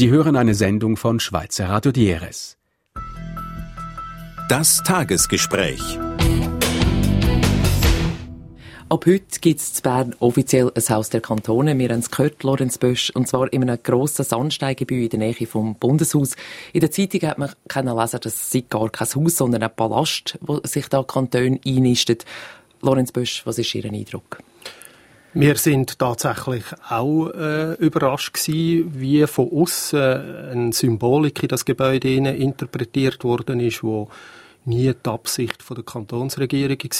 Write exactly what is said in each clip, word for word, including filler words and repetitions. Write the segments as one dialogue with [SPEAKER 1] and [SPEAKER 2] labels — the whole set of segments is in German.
[SPEAKER 1] Sie hören eine Sendung von Schweizer Radio Dieres.
[SPEAKER 2] Das Tagesgespräch.
[SPEAKER 3] Ab heute gibt es in Bern offiziell ein Haus der Kantone. Wir haben es gehört, Lorenz Bösch, und zwar in einem grossen Sandsteingebäude in der Nähe vom Bundeshaus. In der Zeitung hat man können lesen, dass es gar kein Haus, sondern ein Palast, wo sich da Kantone einnistet. Lorenz Bösch, was ist Ihr Eindruck?
[SPEAKER 4] Wir sind tatsächlich auch äh, überrascht gewesen, wie von aussen äh, eine Symbolik in das Gebäude interpretiert worden ist, wo nie die Absicht von der Kantonsregierung war.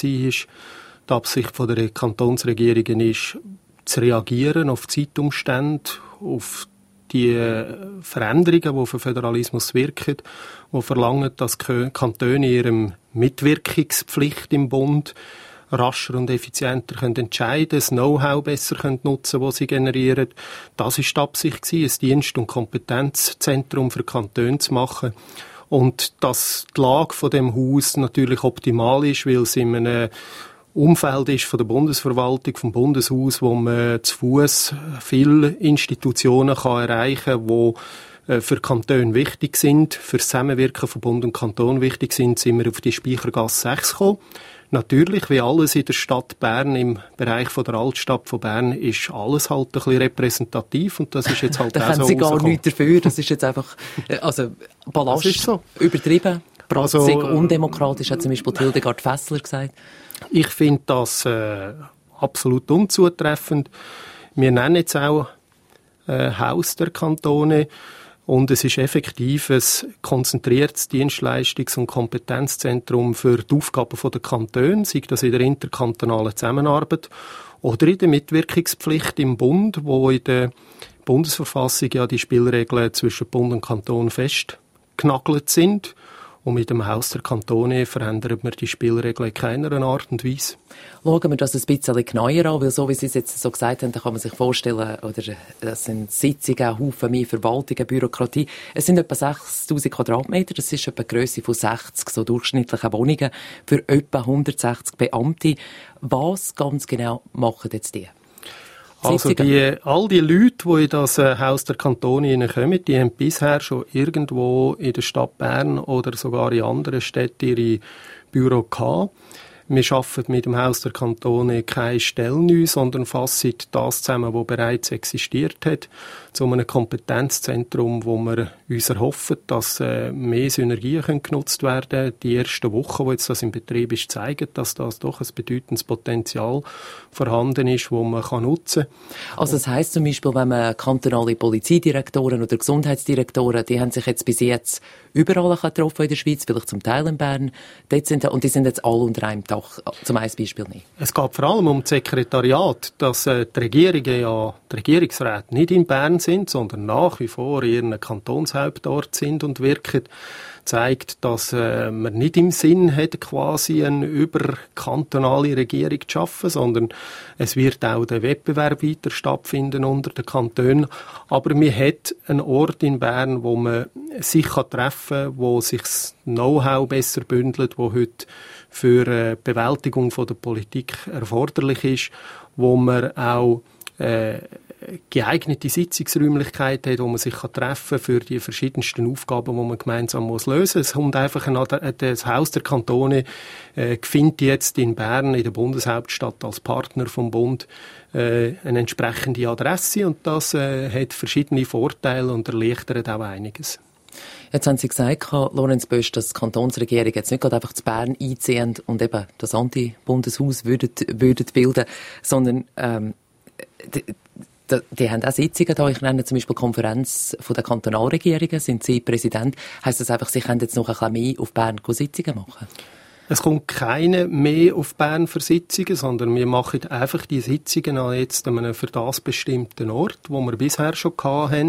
[SPEAKER 4] Die Absicht von der Kantonsregierung ist, zu reagieren auf die Zeitumstände, auf die Veränderungen, die auf den Föderalismus wirken, die verlangen, dass Kantone ihrem Mitwirkungspflicht im Bund rascher und effizienter können entscheiden, das Know-how besser können nutzen, das sie generieren. Das war die Absicht, ein Dienst- und Kompetenzzentrum für Kantone zu machen. Und dass die Lage von dem Haus natürlich optimal ist, weil es in einem Umfeld ist von der Bundesverwaltung, vom Bundeshaus, wo man zu Fuss viele Institutionen kann erreichen kann, die für Kantone wichtig sind, für das Zusammenwirken von Bund und Kanton wichtig sind, sind wir auf die Speichergasse sechs gekommen. Natürlich, wie alles in der Stadt Bern, im Bereich von der Altstadt von Bern, ist alles halt ein bisschen repräsentativ und das ist jetzt halt
[SPEAKER 3] da
[SPEAKER 4] auch so
[SPEAKER 3] haben Sie gar nichts dafür, das ist jetzt einfach, also Ballast,
[SPEAKER 4] das ist so.
[SPEAKER 3] Übertrieben,
[SPEAKER 4] also,
[SPEAKER 3] undemokratisch, hat zum Beispiel Hildegard Fessler gesagt.
[SPEAKER 4] Ich finde das äh, absolut unzutreffend. Wir nennen jetzt auch äh, Haus der Kantone und es ist effektiv ein konzentriertes Dienstleistungs- und Kompetenzzentrum für die Aufgaben der Kantone, sei das in der interkantonalen Zusammenarbeit oder in der Mitwirkungspflicht im Bund, wo in der Bundesverfassung ja die Spielregeln zwischen Bund und Kanton festgenagelt sind. Und mit dem Haus der Kantone verändern wir die Spielregeln in keiner Art und Weise.
[SPEAKER 3] Schauen wir das ein bisschen genauer an, weil so wie Sie es jetzt so gesagt haben, da kann man sich vorstellen, oder das sind Sitzungen, Haufen mehr Verwaltung, Bürokratie. Es sind etwa sechstausend Quadratmeter, das ist etwa die Grösse von sechzig so durchschnittlichen Wohnungen für etwa hundertsechzig Beamte. Was ganz genau machen jetzt die?
[SPEAKER 4] Also die, all die Leute, die in das äh, Haus der Kantone hineinkommen, die haben bisher schon irgendwo in der Stadt Bern oder sogar in anderen Städten ihre Büro gehabt. Wir arbeiten mit dem Haus der Kantone keine Stelle neu, sondern fassen das zusammen, was bereits existiert hat, zu einem Kompetenzzentrum, wo wir uns erhoffen, dass äh, mehr Synergien können genutzt werden können. Die ersten Wochen, wo jetzt das in Betrieb ist, zeigen, dass das doch ein bedeutendes Potenzial vorhanden ist, das man kann nutzen kann.
[SPEAKER 3] Also das heisst zum Beispiel, wenn man kantonale Polizeidirektoren oder Gesundheitsdirektoren, die haben sich jetzt bis jetzt überall getroffen in der Schweiz, vielleicht zum Teil in Bern, dort sind, und die sind jetzt alle unter einem Dach, zum einen Beispiel nicht.
[SPEAKER 4] Es geht vor allem um das Sekretariat, dass äh, die Regierungen, ja, die Regierungsräte nicht in Bern sind, sondern nach wie vor in ihren Kantonshauptort sind und wirken, zeigt, dass äh, man nicht im Sinn hat, quasi eine überkantonale Regierung zu schaffen, sondern es wird auch der Wettbewerb weiter stattfinden unter den Kantonen. Aber man hat einen Ort in Bern, wo man sich treffen kann, wo sich das Know-how besser bündelt, wo heute für die Bewältigung der Politik erforderlich ist, wo man auch äh, geeignete Sitzungsräumlichkeiten hat, wo man sich treffen kann für die verschiedensten Aufgaben, die man gemeinsam muss lösen muss. Es kommt einfach ein, das Haus der Kantone äh, findet jetzt in Bern, in der Bundeshauptstadt, als Partner vom Bund äh, eine entsprechende Adresse und das äh, hat verschiedene Vorteile und erleichtert auch einiges.
[SPEAKER 3] Jetzt haben Sie gesagt, Lorenz Bösch, dass die Kantonsregierung jetzt nicht gerade einfach zu Bern einziehen und eben das Anti-Bundeshaus würden, würden bilden, sondern ähm, die, die, die haben auch Sitzungen da. Ich nenne zum Beispiel Konferenz von der Kantonalregierungen. Sind Sie Präsident? Heisst das einfach, Sie können jetzt noch ein bisschen mehr auf Bern Sitzungen machen?
[SPEAKER 4] Es kommt keine mehr auf Bern für Sitzungen, sondern wir machen einfach die Sitzungen an jetzt an einem für das bestimmten Ort, wo wir bisher schon hatten.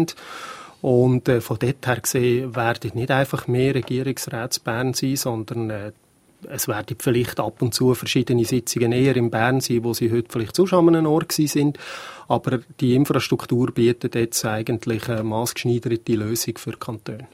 [SPEAKER 4] Und äh, von dort her gesehen werden nicht einfach mehr Regierungsräte in Bern sein, sondern äh, es werden vielleicht ab und zu verschiedene Sitzungen eher in Bern sein, wo sie heute vielleicht sonst an einem Ort sind. Aber die Infrastruktur bietet jetzt eigentlich eine maßgeschneiderte Lösung für die Kantone.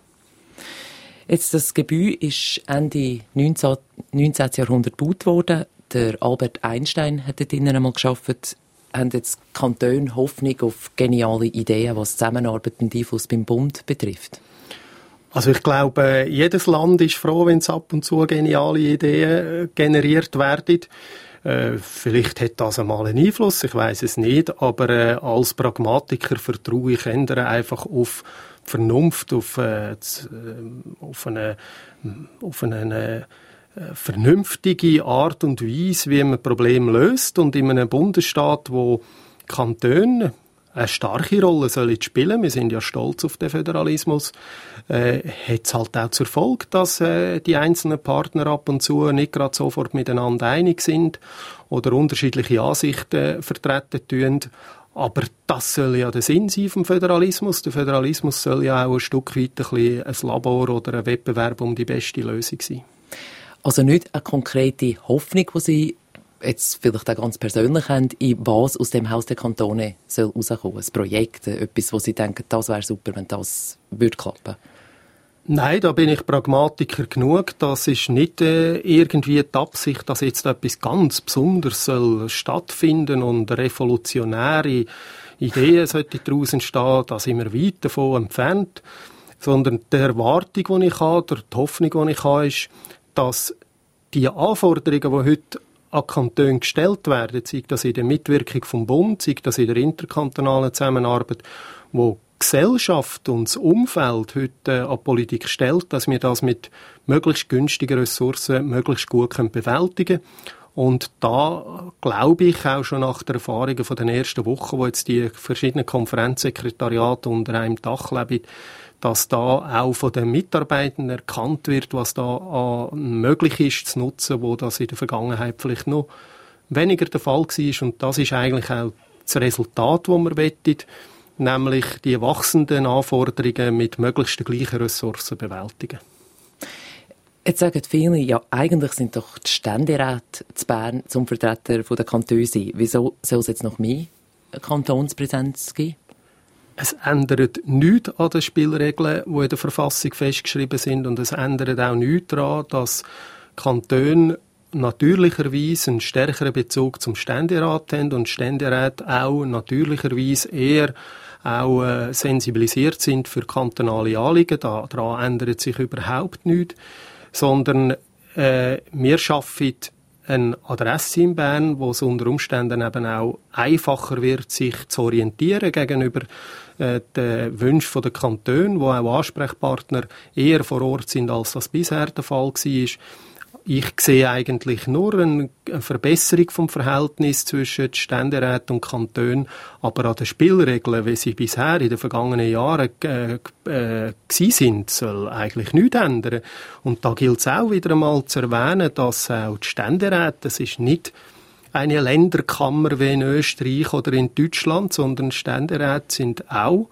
[SPEAKER 3] Jetzt, das Gebäude ist Ende neunzehnten Jahrhundert gebaut worden. Der Albert Einstein hat dort drinnen einmal gearbeitet. haben jetzt Kantone Hoffnung auf geniale Ideen, was Zusammenarbeit und Einfluss beim Bund betrifft?
[SPEAKER 4] Also ich glaube, jedes Land ist froh, wenn es ab und zu geniale Ideen generiert werden. Äh, vielleicht hat das einmal einen Einfluss, ich weiß es nicht, aber äh, als Pragmatiker vertraue ich eher einfach auf Vernunft, auf, äh, auf eine, auf eine äh, vernünftige Art und Weise, wie man Probleme löst. Und in einem Bundesstaat, wo Kantone eine starke Rolle sollen spielen, wir sind ja stolz auf den Föderalismus, äh, hat es halt auch zur Folge, dass äh, die einzelnen Partner ab und zu nicht gerade sofort miteinander einig sind oder unterschiedliche Ansichten vertreten tun. Aber das soll ja der Sinn sein vom Föderalismus. Der Föderalismus soll ja auch ein Stück weit ein, bisschen ein Labor oder ein Wettbewerb um die beste Lösung sein.
[SPEAKER 3] Also nicht eine konkrete Hoffnung, die Sie jetzt vielleicht auch ganz persönlich haben, in was aus dem Haus der Kantone soll rauskommen? Ein Projekt, etwas, wo Sie denken, das wäre super, wenn das würde klappen?
[SPEAKER 4] Nein, da bin ich Pragmatiker genug. Das ist nicht äh, irgendwie die Absicht, dass jetzt etwas ganz Besonderes soll stattfinden und revolutionäre Ideen sollten daraus entstehen. Da sind wir weit davon entfernt. Sondern die Erwartung, die ich habe, die Hoffnung, die ich habe, ist, dass die Anforderungen, die heute an Kantone gestellt werden, sei das in der Mitwirkung vom Bund, sei das in der interkantonalen Zusammenarbeit, wo die Gesellschaft und das Umfeld heute an Politik stellt, dass wir das mit möglichst günstigen Ressourcen möglichst gut bewältigen können. Und da glaube ich auch schon nach der Erfahrungen von den ersten Wochen, wo jetzt die verschiedenen Konferenzsekretariate unter einem Dach leben, dass da auch von den Mitarbeitern erkannt wird, was da möglich ist zu nutzen, wo das in der Vergangenheit vielleicht noch weniger der Fall war. Und das ist eigentlich auch das Resultat, das wir wollen, nämlich die wachsenden Anforderungen mit möglichst den gleichen Ressourcen bewältigen.
[SPEAKER 3] Jetzt sagen viele, ja, eigentlich sind doch die Ständeräte zu Bern zum Vertreter der Kantone sein. Wieso soll es jetzt noch mehr Kantonspräsenz geben?
[SPEAKER 4] Es ändert nichts an den Spielregeln, die in der Verfassung festgeschrieben sind, und es ändert auch nichts daran, dass Kantone natürlicherweise einen stärkeren Bezug zum Ständerat haben und Ständeräte auch natürlicherweise eher auch äh, sensibilisiert sind für kantonale Anliegen. Da, daran ändert sich überhaupt nichts, sondern äh, wir schaffen eine Adresse in Bern, wo es unter Umständen eben auch einfacher wird, sich zu orientieren gegenüber äh, den Wünschen der Kantone, wo auch Ansprechpartner eher vor Ort sind, als das bisher der Fall war. Ich sehe eigentlich nur eine Verbesserung vom Verhältnis zwischen Ständeräten und Kantonen, aber an den Spielregeln, wie sie bisher in den vergangenen Jahren äh, äh, sind, soll eigentlich nichts ändern. Und da gilt es auch wieder einmal zu erwähnen, dass auch die Ständeräte, das ist nicht eine Länderkammer wie in Österreich oder in Deutschland, sondern Ständeräte sind auch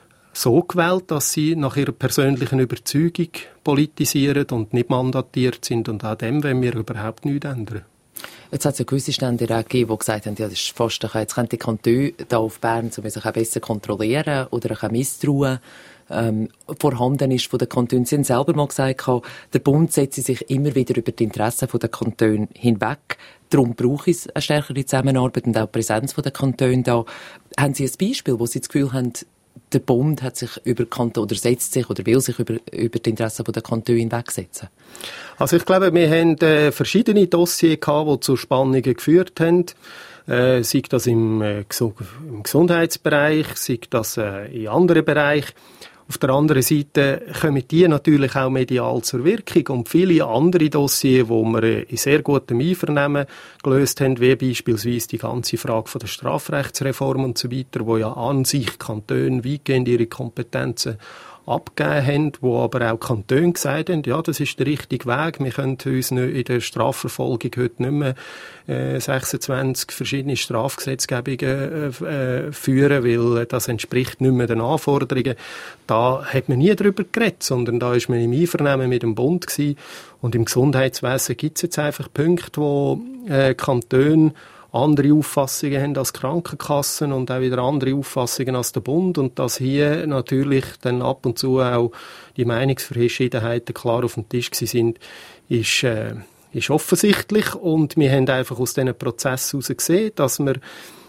[SPEAKER 4] so gewählt, dass sie nach ihrer persönlichen Überzeugung politisieren und nicht mandatiert sind. Und an dem wollen wir überhaupt nichts ändern.
[SPEAKER 3] Jetzt hat es ja gewisse Ständeräte gegeben, die gesagt haben, ja, das ist fast, jetzt können die Kantone hier auf Bern um sich auch besser kontrollieren oder auch Misstrauen ähm, vorhanden ist von den Kantonen. Sie haben selber mal gesagt, der Bund setzt sich immer wieder über die Interessen der Kantone hinweg. Darum brauche es eine stärkere Zusammenarbeit und auch die Präsenz der Kantone da. Haben Sie ein Beispiel, wo Sie das Gefühl haben, der Bund hat sich über Kanton oder setzt sich oder will sich über, über die Interessen der Kantone hinwegsetzen?
[SPEAKER 4] Also ich glaube, wir haben äh, verschiedene Dossiers gehabt, die zu Spannungen geführt haben. Äh, sei das im, äh, im Gesundheitsbereich, sei das äh, in anderen Bereichen. Auf der anderen Seite kommen die natürlich auch medial zur Wirkung und viele andere Dossiers, die wir in sehr gutem Einvernehmen gelöst haben, wie beispielsweise die ganze Frage von der Strafrechtsreform und so weiter, wo ja an sich Kantone weitgehend ihre Kompetenzen abgegeben haben, wo aber auch Kantone gesagt haben, ja, das ist der richtige Weg, wir können uns in der Strafverfolgung heute nicht mehr äh, sechsundzwanzig verschiedene Strafgesetzgebungen äh, führen, weil das entspricht nicht mehr den Anforderungen. Da hat man nie darüber geredet, sondern da ist man im Einvernehmen mit dem Bund gewesen. Und im Gesundheitswesen gibt es jetzt einfach Punkte, wo äh, Kantone andere Auffassungen haben als Krankenkassen und auch wieder andere Auffassungen als der Bund, und dass hier natürlich dann ab und zu auch die Meinungsverschiedenheiten klar auf dem Tisch sind, ist, äh, ist offensichtlich, und wir haben einfach aus diesen Prozessen heraus gesehen, dass wir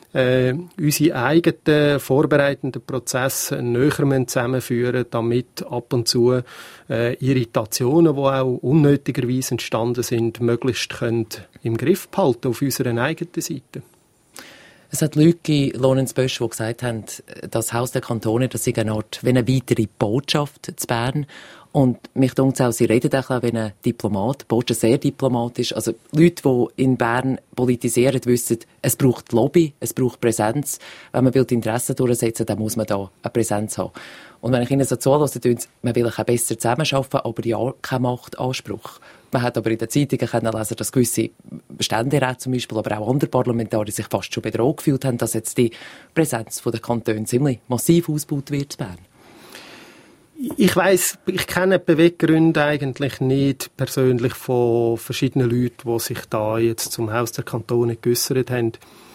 [SPEAKER 4] äh, unsere eigenen vorbereitenden Prozesse näher zusammenführen, damit ab und zu äh, Irritationen, die auch unnötigerweise entstanden sind, möglichst können im Griff behalten auf unserer eigenen Seite.
[SPEAKER 3] Es hat Leute gegeben, Lorenz Bösch, die gesagt haben, das Haus der Kantone, das sei eine Art wie eine weitere Botschaft zu Bern. Und mich denkt auch, sie reden auch wie ein Diplomat, Botschaft sehr diplomatisch. Also Leute, die in Bern politisieren, wissen, es braucht Lobby, es braucht Präsenz. Wenn man die Interessen durchsetzen will, dann muss man da eine Präsenz haben. Und wenn ich Ihnen so zuhöre, dann man will auch besser zusammenarbeiten, aber ja, kein Machtanspruch. Man hat aber in den Zeitungen können lesen, dass gewisse Ständeräte zum Beispiel, aber auch andere Parlamentarier sich fast schon bedroht gefühlt haben, dass jetzt die Präsenz der Kantone ziemlich massiv ausgebaut wird in Bern.
[SPEAKER 4] Ich weiss, ich kenne die Beweggründe eigentlich nicht persönlich von verschiedenen Leuten, die sich da jetzt zum Haus der Kantone geäussert haben.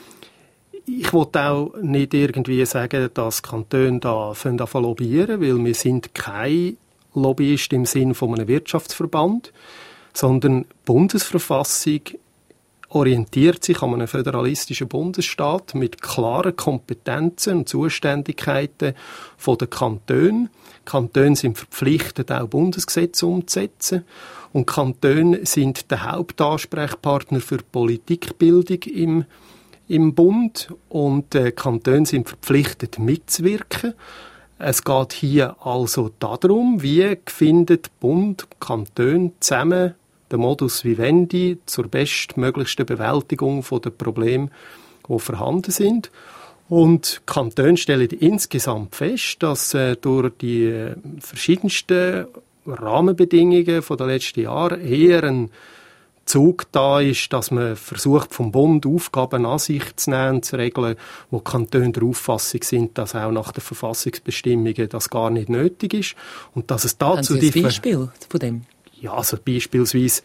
[SPEAKER 4] Ich will auch nicht irgendwie sagen, dass Kantone da anfangen zu lobbyieren, weil wir sind kein Lobbyist im Sinn von einem Wirtschaftsverband, sondern die Bundesverfassung orientiert sich an einem föderalistischen Bundesstaat mit klaren Kompetenzen und Zuständigkeiten von den Kantonen. Die Kantone sind verpflichtet, auch Bundesgesetze umzusetzen. Und die Kantone sind der Hauptansprechpartner für die Politikbildung im, im Bund. Und die Kantone sind verpflichtet, mitzuwirken. Es geht hier also darum, wie findet Bund, Kantone zusammen den Modus vivendi zur bestmöglichsten Bewältigung der Probleme, die vorhanden sind. Und die Kantone stellen insgesamt fest, dass äh, durch die äh, verschiedensten Rahmenbedingungen der letzten Jahre eher ein Zug da ist, dass man versucht, vom Bund Aufgaben an sich zu nehmen, zu regeln, wo die Kantone der Auffassung sind, dass auch nach den Verfassungsbestimmungen das gar nicht nötig ist. Und dass es dazu
[SPEAKER 3] Haben Sie ein Beispiel von dem?
[SPEAKER 4] Ja, also beispielsweise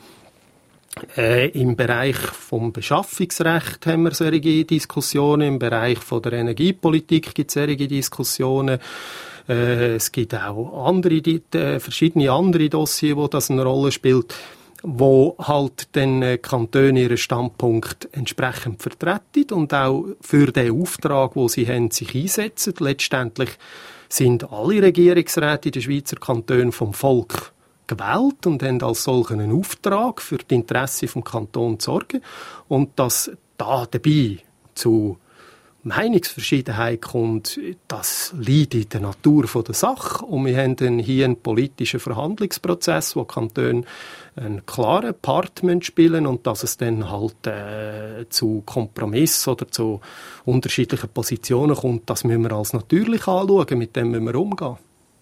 [SPEAKER 4] äh, im Bereich vom Beschaffungsrecht haben wir solche Diskussionen, im Bereich von der Energiepolitik gibt es solche Diskussionen. Äh, es gibt auch andere, die, äh, verschiedene andere Dossiers, wo das eine Rolle spielt, wo halt den äh, Kantone ihren Standpunkt entsprechend vertreten und auch für den Auftrag, wo sie haben, sich einsetzen. Letztendlich sind alle Regierungsräte in den Schweizer Kantonen vom Volk gewählt und haben als solchen einen Auftrag für die Interessen vom Kanton zu sorgen. Und dass da dabei zu Meinungsverschiedenheit kommt, das liegt in der Natur der Sache. Und wir haben dann hier einen politischen Verhandlungsprozess, wo die Kantone einen klaren Part spielen müssen und dass es dann halt äh, zu Kompromissen oder zu unterschiedlichen Positionen kommt, das müssen wir als natürlich anschauen, mit dem müssen wir umgehen.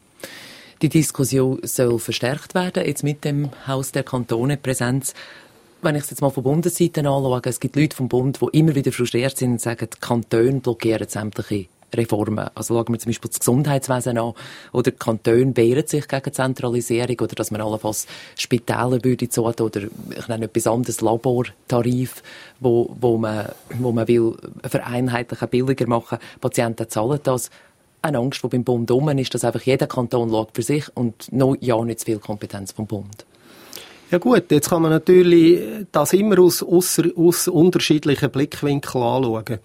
[SPEAKER 3] Die Diskussion soll verstärkt werden, jetzt mit dem Haus der Kantone Präsenz. Wenn ich es jetzt mal von Bundesseite anschaue, es gibt Leute vom Bund, die immer wieder frustriert sind und sagen, die Kantone blockieren sämtliche Reformen. Also schauen wir zum Beispiel das Gesundheitswesen an, oder die Kantone wehren sich gegen Zentralisierung, oder dass man allenfalls Spitäler würde zutun, oder ich nenne etwas anderes, Labortarif, wo, wo man, wo man will vereinheitlichen, billiger machen. Patienten zahlen das. Eine Angst, die beim Bund rum ist, dass einfach jeder Kanton schaut für sich und noch ja nicht zu viel Kompetenz vom Bund.
[SPEAKER 4] Ja gut, jetzt kann man natürlich das immer aus, aus, aus unterschiedlichen Blickwinkeln anschauen.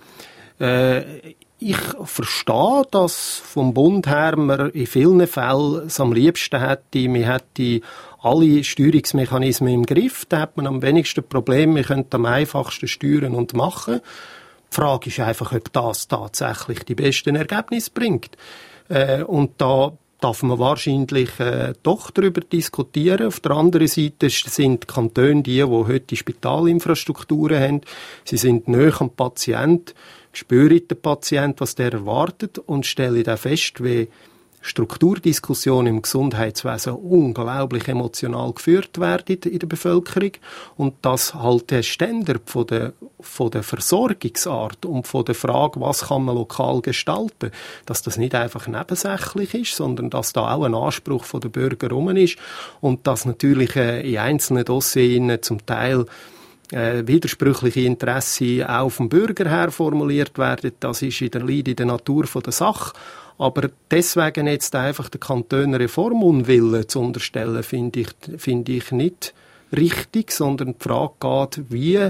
[SPEAKER 4] Äh, ich verstehe, dass vom Bund her man in vielen Fällen es am liebsten hätte, man hätte alle Steuerungsmechanismen im Griff, da hat man am wenigsten Probleme, man könnte am einfachsten steuern und machen. Die Frage ist einfach, ob das tatsächlich die besten Ergebnisse bringt. Äh, und da darf man wahrscheinlich äh, doch darüber diskutieren. Auf der anderen Seite sind die Kantone die, die heute die Spitalinfrastrukturen haben. Sie sind näher am Patienten, spüren den Patienten, was der erwartet und stellen dann fest, wie Strukturdiskussionen im Gesundheitswesen unglaublich emotional geführt werden in der Bevölkerung und dass halt der Standard von der, von der Versorgungsart und von der Frage, was kann man lokal gestalten, dass das nicht einfach nebensächlich ist, sondern dass da auch ein Anspruch von der Bürger rum ist und dass natürlich äh, in einzelnen Dossiers zum Teil äh, widersprüchliche Interessen auch vom Bürger her formuliert werden. Das ist in der, liegt in der Natur von der Sache. Aber deswegen jetzt einfach der Kanton Reformunwillen zu unterstellen, finde ich, finde ich nicht richtig, sondern die Frage geht, wie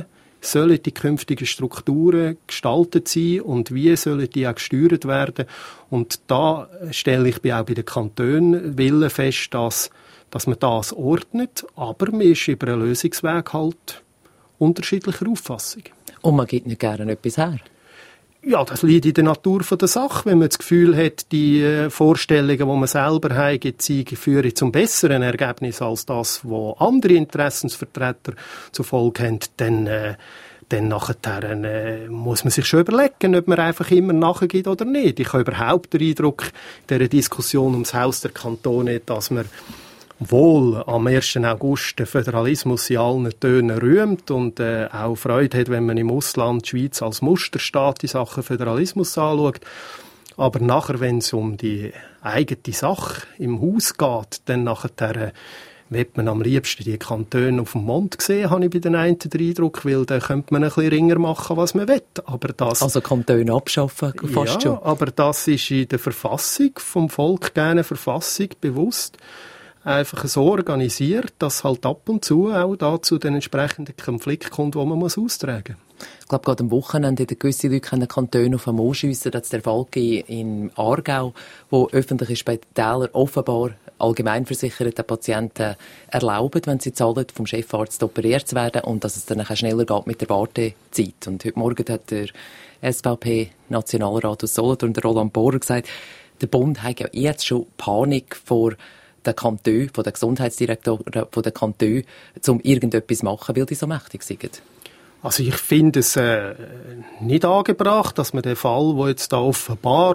[SPEAKER 4] sollen die künftigen Strukturen gestaltet sein und wie sollen die auch gesteuert werden. Und da stelle ich auch bei den Kantonen Willen fest, dass, dass man das ordnet, aber man ist über einen Lösungsweg halt unterschiedlicher Auffassung.
[SPEAKER 3] Und man gibt nicht gerne etwas her?
[SPEAKER 4] Ja, das liegt in der Natur der Sache. Wenn man das Gefühl hat, die äh, Vorstellungen, die man selber hat, führen zum besseren Ergebnis als das, was andere Interessensvertreter zur Folge haben, dann, äh, dann nachher, äh, muss man sich schon überlegen, ob man einfach immer nachgibt oder nicht. Ich habe überhaupt den Eindruck, in dieser Diskussion ums Haus der Kantone, dass man wohl am ersten August den Föderalismus in allen Tönen rühmt und äh, auch Freude hat, wenn man im Ausland die Schweiz als Musterstaat in Sachen Föderalismus anschaut. Aber nachher, wenn es um die eigene Sache im Haus geht, dann nachher äh, wird man am liebsten die Kantone auf dem Mond sehen, habe ich bei den einen den Eindruck, weil dann könnte man ein bisschen ringer machen, was man will. Aber das,
[SPEAKER 3] also Kantone abschaffen, fast
[SPEAKER 4] ja,
[SPEAKER 3] schon.
[SPEAKER 4] Aber das ist in der Verfassung, vom Volk gerne Verfassung, bewusst einfach so organisiert, dass halt ab und zu auch da zu den entsprechenden Konflikten kommt, die man muss austragen muss.
[SPEAKER 3] Ich glaube, gerade am Wochenende haben gewisse Leute den Kanton auf den Mond schiessen. Das ist der Fall in Aargau, wo öffentliche Spitäler offenbar allgemeinversicherte Patienten erlauben, wenn sie zahlen, vom Chefarzt operiert zu werden und dass es dann schneller geht mit der Wartezeit. Und heute Morgen hat der S V P-Nationalrat aus Solothurn, der Roland Bohrer, gesagt, der Bund hat ja jetzt schon Panik vor der Kanton, von der Gesundheitsdirektoren von der Kanton, um irgendetwas zu machen, weil die so mächtig sind?
[SPEAKER 4] Also ich finde es äh, nicht angebracht, dass man den Fall, der jetzt da offenbar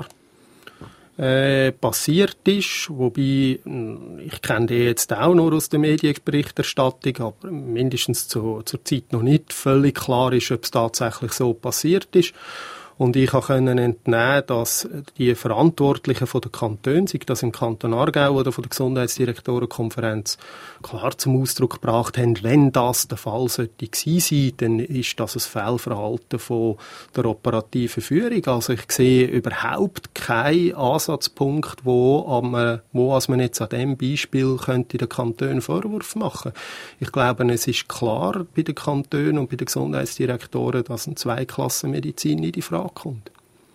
[SPEAKER 4] äh, passiert ist, wobei, ich kenne den jetzt auch nur aus der Medienberichterstattung, aber mindestens zu, zur Zeit noch nicht völlig klar ist, ob es tatsächlich so passiert ist. Und ich konnte entnehmen, dass die Verantwortlichen von der Kantone, sei das im Kanton Aargau oder von der Gesundheitsdirektorenkonferenz, klar zum Ausdruck gebracht haben, wenn das der Fall sollte gewesen sein, dann ist das ein Fehlverhalten von der operativen Führung. Also ich sehe überhaupt keinen Ansatzpunkt, wo, am, wo als man jetzt an diesem Beispiel könnte den Kantonen Vorwurf machen. Ich glaube, es ist klar bei den Kantonen und bei den Gesundheitsdirektoren, dass eine Zweiklassenmedizin nicht in Frage kommt.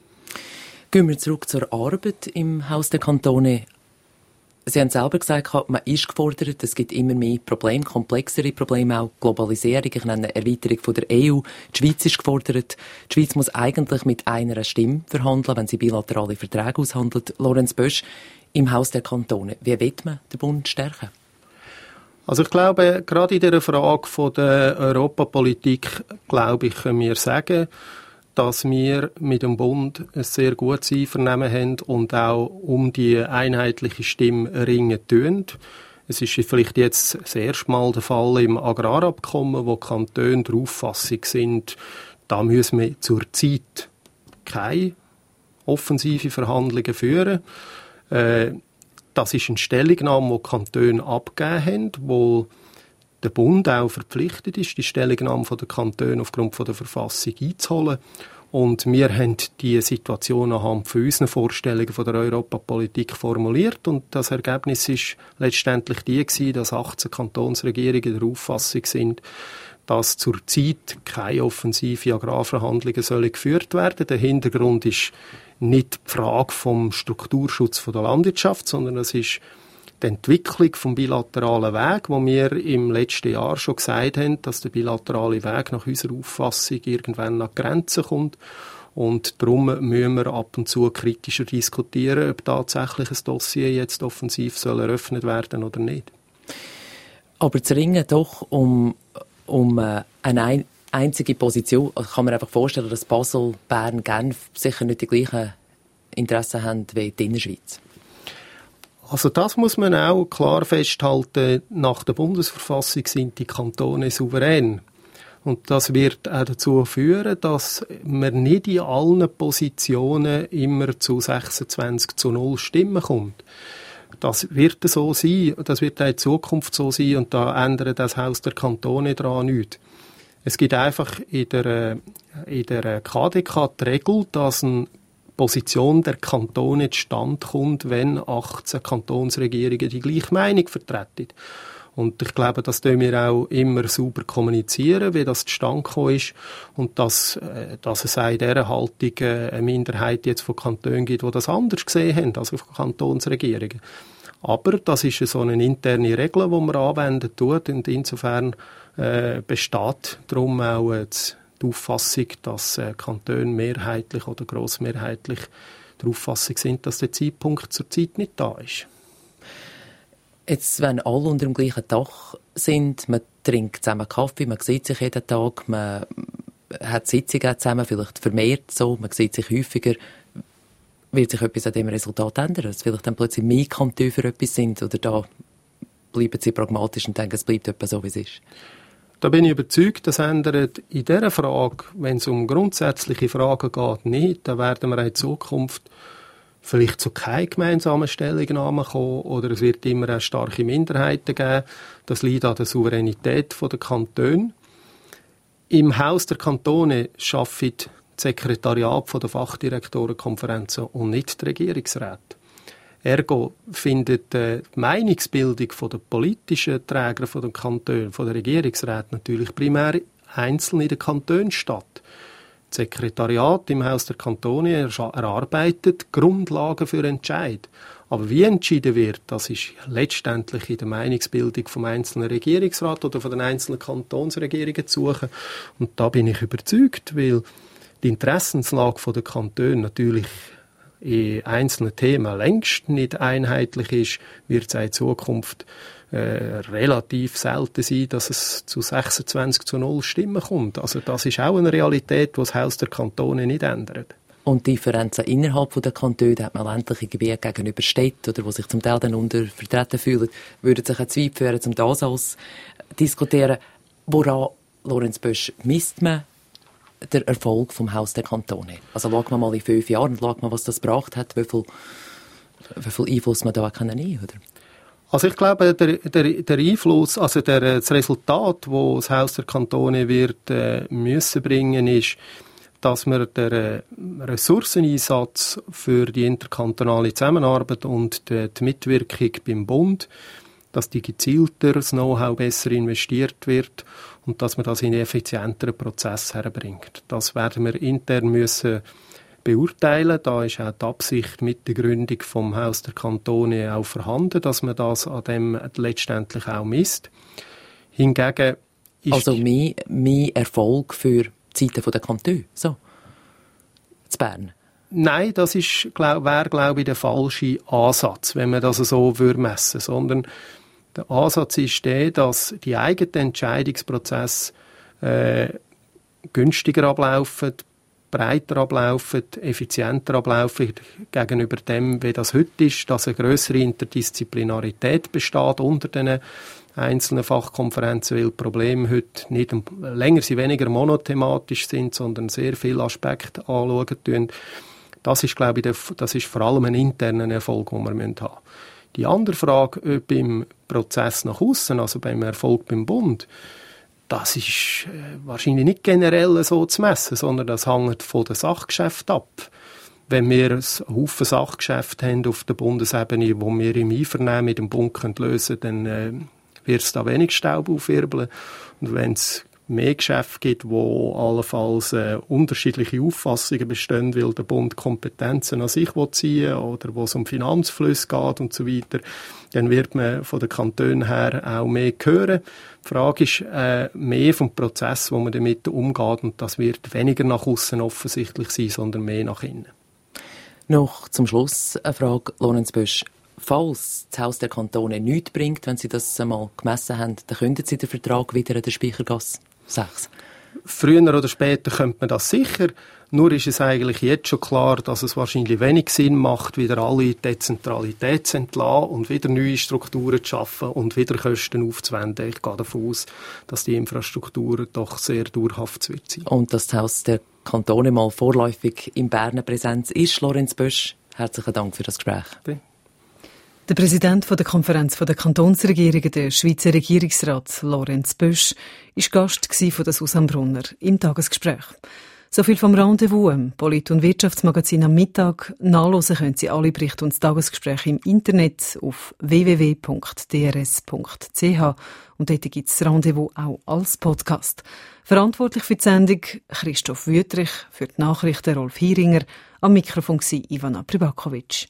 [SPEAKER 3] Gehen wir zurück zur Arbeit im Haus der Kantone. Sie haben selber gesagt, man ist gefordert, es gibt immer mehr Probleme, komplexere Probleme, auch Globalisierung, ich nenne eine Erweiterung von der E U. Die Schweiz ist gefordert. Die Schweiz muss eigentlich mit einer Stimme verhandeln, wenn sie bilaterale Verträge aushandelt. Lorenz Bösch, im Haus der Kantone, wie will man den Bund stärken?
[SPEAKER 4] Also ich glaube, gerade in dieser Frage von der Europapolitik, glaube ich, können wir sagen, dass wir mit dem Bund ein sehr gutes Einvernehmen haben und auch um die einheitliche Stimme ringen tun. Es ist vielleicht jetzt das erste Mal der Fall im Agrarabkommen, wo Kantone der Auffassung sind, da müssen wir zurzeit keine offensive Verhandlungen führen. Äh, das ist eine Stellungnahme, die Kantone abgegeben haben, wo der Bund auch verpflichtet ist, die Stellungnahme der Kantone aufgrund der Verfassung einzuholen. Und wir haben die Situation anhand von unseren Vorstellungen von der Europapolitik formuliert. Und das Ergebnis ist letztendlich die gewesen, dass achtzehn Kantonsregierungen der Auffassung sind, dass zurzeit keine offensive Agrarverhandlungen sollen geführt werden. Der Hintergrund ist nicht die Frage vom Strukturschutz von der Landwirtschaft, sondern es ist die Entwicklung vom bilateralen Weg, wo wir im letzten Jahr schon gesagt haben, dass der bilaterale Weg nach unserer Auffassung irgendwann an die Grenzen kommt. Und darum müssen wir ab und zu kritischer diskutieren, ob tatsächlich ein Dossier jetzt offensiv soll eröffnet werden oder nicht. Aber
[SPEAKER 3] zu ringen doch um, um äh, eine einzige Position, kann man einfach vorstellen, dass Basel, Bern, Genf sicher nicht die gleichen Interessen haben wie die Innerschweiz.
[SPEAKER 4] Also das muss man auch klar festhalten. Nach der Bundesverfassung sind die Kantone souverän. Und das wird auch dazu führen, dass man nicht in allen Positionen immer zu sechsundzwanzig zu null Stimmen kommt. Das wird so sein, das wird auch in Zukunft so sein und da ändert das Haus der Kantone daran nichts. Es gibt einfach in der, in der K D K die Regel, dass ein Position der Kantone zustande kommt, wenn achtzehn Kantonsregierungen die gleiche Meinung vertreten. Und ich glaube, das tun wir auch immer sauber kommunizieren, wie das zustande gekommen ist. Und dass, dass es auch in dieser Haltung eine Minderheit jetzt von Kantonen gibt, die das anders gesehen haben, also von Kantonsregierungen. Aber das ist so eine interne Regel, die man anwenden tut. Und insofern äh, besteht darum auch äh, die Auffassung, dass äh, Kantone mehrheitlich oder grossmehrheitlich der Auffassung sind, dass der Zeitpunkt zurzeit nicht da ist.
[SPEAKER 3] Jetzt, wenn alle unter dem gleichen Dach sind, man trinkt zusammen Kaffee, man sieht sich jeden Tag, man hat Sitzungen zusammen, vielleicht vermehrt so, man sieht sich häufiger, wird sich etwas an dem Resultat ändern? Dass vielleicht dann plötzlich mehr Kantone für etwas sind oder da bleiben sie pragmatisch und denken, es bleibt etwa so, wie es ist?
[SPEAKER 4] Da bin ich überzeugt, das ändert in dieser Frage, wenn es um grundsätzliche Fragen geht, nicht. Da werden wir in Zukunft vielleicht zu keinen gemeinsamen Stellungnahmen kommen oder es wird immer eine starke Minderheiten geben. Das liegt an der Souveränität der Kantone. Im Haus der Kantone arbeitet das Sekretariat der Fachdirektorenkonferenzen und nicht die Regierungsräte. Ergo findet die Meinungsbildung der politischen Träger der Kantone, der Regierungsräte natürlich primär einzeln in den Kantonen statt. Das Sekretariat im Haus der Kantone erarbeitet Grundlagen für Entscheid. Aber wie entschieden wird, das ist letztendlich in der Meinungsbildung vom einzelnen Regierungsrat oder von den einzelnen Kantonsregierungen zu suchen. Und da bin ich überzeugt, weil die Interessenslage der Kantone natürlich in einzelnen Themen längst nicht einheitlich ist, wird es auch in Zukunft äh, relativ selten sein, dass es zu sechsundzwanzig zu null Stimmen kommt. Also das ist auch eine Realität, die das Haus der Kantone nicht ändert.
[SPEAKER 3] Und Differenzen innerhalb der Kantone, da hat man ländliche Gebiete gegenüber Städten, oder, die sich zum Teil dann untervertreten fühlen, würden sich ein Zweifel führen, um das alles diskutieren. Woran, Lorenz Bösch, misst man der Erfolg vom Haus der Kantone? Also schaut man mal in fünf Jahren und schaut mal, was das gebracht hat, wie viel, wie viel Einfluss man da kann nehmen, oder?
[SPEAKER 4] Also ich glaube, der, der, der Einfluss, also der, das Resultat, das das Haus der Kantone wird äh, müssen bringen, ist, dass wir den äh, Ressourceneinsatz für die interkantonale Zusammenarbeit und die, die Mitwirkung beim Bund, dass die gezielter, das Know-how besser investiert wird und dass man das in einen effizienteren Prozess herbringt. Das werden wir intern müssen beurteilen. Da ist auch die Absicht mit der Gründung vom Haus der Kantone auch vorhanden, dass man das an dem letztendlich auch misst. Hingegen ist
[SPEAKER 3] also mehr, mehr Erfolg für die Seite der Kantone, so, zu Bern?
[SPEAKER 4] Nein, das ist, glaub, wäre, glaube ich, der falsche Ansatz, wenn man das so messen würde, sondern der Ansatz ist der, dass die eigenen Entscheidungsprozesse äh, günstiger ablaufen, breiter ablaufen, effizienter ablaufen gegenüber dem, wie das heute ist, dass eine grössere Interdisziplinarität besteht unter den einzelnen Fachkonferenzen, weil die Probleme heute nicht länger sie weniger monothematisch sind, sondern sehr viele Aspekte anschauen tun. Das ist, glaube ich, das ist vor allem ein interner Erfolg, den wir haben müssen. Die andere Frage, ob im Prozess nach außen, also beim Erfolg beim Bund, das ist wahrscheinlich nicht generell so zu messen, sondern das hängt von den Sachgeschäften ab. Wenn wir einen Haufen Sachgeschäfte haben auf der Bundesebene, die wir im Einvernehmen mit dem Bund lösen können, dann äh, wird es da wenig Staub aufwirbeln. Und wenn es mehr Geschäfte gibt, wo allenfalls äh, unterschiedliche Auffassungen bestehen, weil der Bund Kompetenzen an sich ziehen will oder wo es um Finanzflüsse geht und so weiter, dann wird man von den Kantonen her auch mehr hören. Die Frage ist äh, mehr vom Prozess, wo man damit umgeht, und das wird weniger nach außen offensichtlich sein, sondern mehr nach innen.
[SPEAKER 3] Noch zum Schluss eine Frage, Lorenz Bösch. Falls das Haus der Kantone nichts bringt, wenn Sie das einmal gemessen haben, dann könnten Sie den Vertrag wieder in der Speichergasse sechs.
[SPEAKER 4] Früher oder später könnte man das sicher. Nur ist es eigentlich jetzt schon klar, dass es wahrscheinlich wenig Sinn macht, wieder alle Dezentralität zu entlassen und wieder neue Strukturen zu schaffen und wieder Kosten aufzuwenden. Ich gehe davon aus, dass die Infrastruktur doch sehr dauerhaft wird sein.
[SPEAKER 3] Und dass das Haus der Kantone mal vorläufig in Berner Präsenz ist. Lorenz Bösch, herzlichen Dank für das Gespräch.
[SPEAKER 4] Bitte.
[SPEAKER 2] Der Präsident der Konferenz der Kantonsregierungen, der Schweizer Regierungsrat Lorenz Bösch, war Gast von der Susanne Brunner im Tagesgespräch. So viel vom Rendezvous, im Polit- und Wirtschaftsmagazin am Mittag. Nachlesen können Sie alle Berichte und das Tagesgespräch im Internet auf w w w punkt d r s punkt c h und dort gibt es das Rendezvous auch als Podcast. Verantwortlich für die Sendung Christoph Wüthrich, für die Nachrichten Rolf Hieringer, am Mikrofon war Ivana Pribakovic.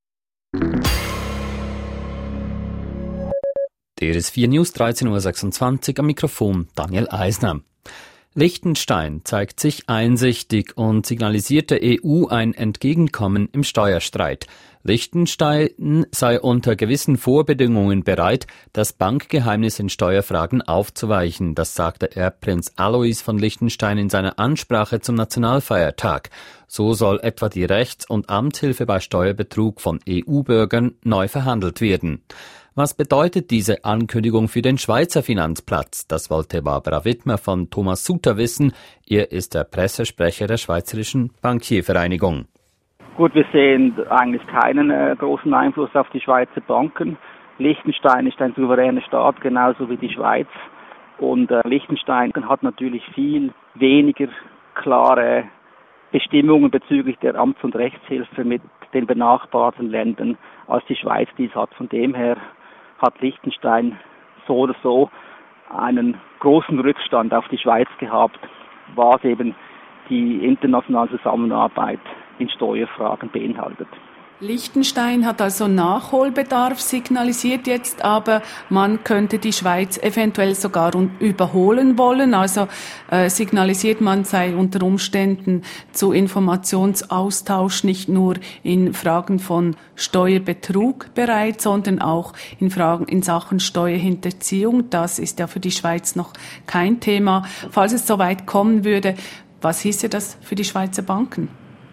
[SPEAKER 5] D R S vier News, dreizehn Uhr sechsundzwanzig, am Mikrofon Daniel Eisner. Liechtenstein zeigt sich einsichtig und signalisiert der E U ein Entgegenkommen im Steuerstreit. Liechtenstein sei unter gewissen Vorbedingungen bereit, das Bankgeheimnis in Steuerfragen aufzuweichen. Das sagte Erbprinz Alois von Liechtenstein in seiner Ansprache zum Nationalfeiertag. So soll etwa die Rechts- und Amtshilfe bei Steuerbetrug von E U-Bürgern neu verhandelt werden. Was bedeutet diese Ankündigung für den Schweizer Finanzplatz? Das wollte Barbara Wittmer von Thomas Suter wissen. Er ist der Pressesprecher der Schweizerischen Bankiervereinigung.
[SPEAKER 6] Gut, wir sehen eigentlich keinen äh, großen Einfluss auf die Schweizer Banken. Liechtenstein ist ein souveräner Staat, genauso wie die Schweiz. Und äh, Liechtenstein hat natürlich viel weniger klare Bestimmungen bezüglich der Amts- und Rechtshilfe mit den benachbarten Ländern, als die Schweiz dies hat. Von dem her hat Liechtenstein so oder so einen großen Rückstand auf die Schweiz gehabt, was eben die internationale Zusammenarbeit in Steuerfragen beinhaltet.
[SPEAKER 7] Liechtenstein hat also Nachholbedarf signalisiert jetzt, aber man könnte die Schweiz eventuell sogar überholen wollen. Also äh, signalisiert, man sei unter Umständen zu Informationsaustausch nicht nur in Fragen von Steuerbetrug bereit, sondern auch in Fragen in Sachen Steuerhinterziehung. Das ist ja für die Schweiz noch kein Thema. Falls es soweit kommen würde, was hieße das für die Schweizer Banken?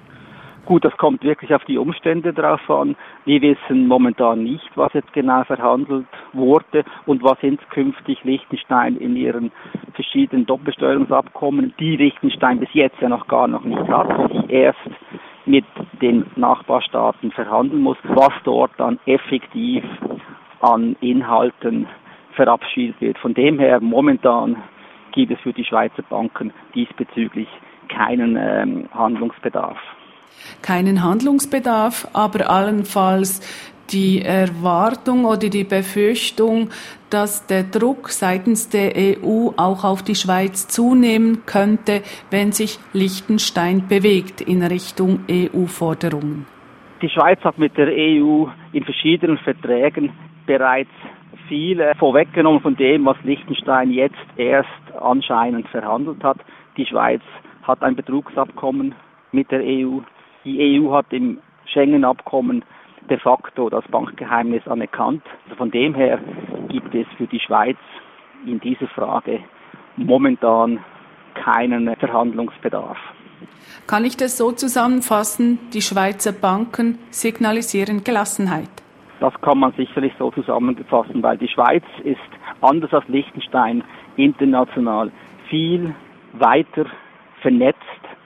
[SPEAKER 6] Gut, das kommt wirklich auf die Umstände drauf an. Wir wissen momentan nicht, was jetzt genau verhandelt wurde und was künftig Liechtenstein in ihren verschiedenen Doppelbesteuerungsabkommen, die Liechtenstein bis jetzt ja noch gar noch nicht hat, und sich erst mit den Nachbarstaaten verhandeln muss, was dort dann effektiv an Inhalten verabschiedet wird. Von dem her, momentan gibt es für die Schweizer Banken diesbezüglich keinen ähm, Handlungsbedarf.
[SPEAKER 7] Keinen Handlungsbedarf, aber allenfalls die Erwartung oder die Befürchtung, dass der Druck seitens der E U auch auf die Schweiz zunehmen könnte, wenn sich Liechtenstein bewegt in Richtung E U-Forderungen.
[SPEAKER 6] Die Schweiz hat mit der E U in verschiedenen Verträgen bereits viel vorweggenommen von dem, was Liechtenstein jetzt erst anscheinend verhandelt hat. Die Schweiz hat ein Betrugsabkommen mit der E U. Die E U hat im Schengen-Abkommen de facto das Bankgeheimnis anerkannt. Also von dem her gibt es für die Schweiz in dieser Frage momentan keinen Verhandlungsbedarf.
[SPEAKER 7] Kann ich das so zusammenfassen? Die Schweizer Banken signalisieren Gelassenheit.
[SPEAKER 6] Das kann man sicherlich so zusammenfassen, weil die Schweiz ist anders als Liechtenstein international viel weiter vernetzt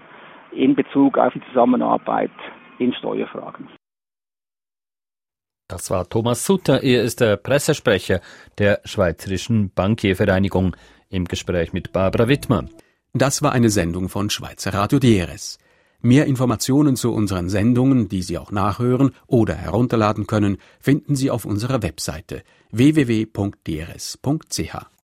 [SPEAKER 6] in Bezug auf die Zusammenarbeit in Steuerfragen.
[SPEAKER 5] Das war Thomas Sutter, er ist der Pressesprecher der Schweizerischen Bankiervereinigung im Gespräch mit Barbara Wittmer.
[SPEAKER 1] Das war eine Sendung von Schweizer Radio D R S. Mehr Informationen zu unseren Sendungen, die Sie auch nachhören oder herunterladen können, finden Sie auf unserer Webseite w w w punkt d r s punkt c h.